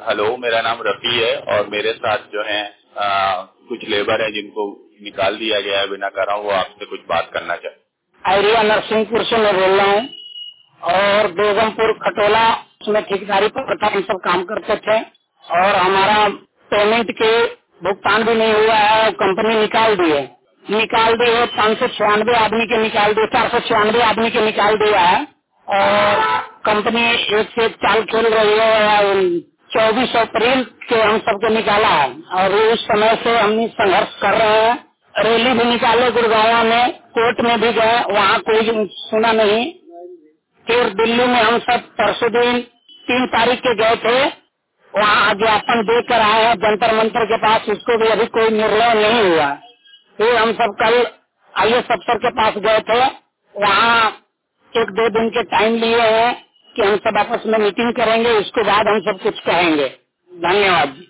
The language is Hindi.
हेलो, मेरा नाम रफी है और मेरे साथ जो है कुछ लेबर है जिनको निकाल दिया गया है बिना कारण। वो आपसे कुछ बात करना चाहते। आइडिया नरसिंहपुर से मैं बोल रहा हूँ और बेगमपुर खटोला उसमें ठेकेदारी पर हम सब काम करते थे और हमारा पेमेंट के भुगतान भी नहीं हुआ है। कंपनी निकाल दी है 596 आदमी के निकाल दिए, 496 आदमी के निकाल दिया है और कंपनी एक से एक चाल खेल रही है। 24 अप्रैल के हम सबको निकाला है और उस समय से हम संघर्ष कर रहे हैं। रैली भी निकाले गुड़गांव में, कोर्ट में भी गए, वहाँ कोई सुना नहीं। फिर दिल्ली में हम सब परसों दिन 3 तारीख के गए थे, वहाँ ज्ञापन देकर आए हैं जंतर मंतर के पास, उसको भी अभी कोई निर्णय नहीं हुआ। फिर हम सब कल IAS अफसर के पास गए थे, वहाँ 1-2 दिन के टाइम लिए हैं कि हम सब आपस में मीटिंग करेंगे, उसके बाद हम सब कुछ कहेंगे। धन्यवाद।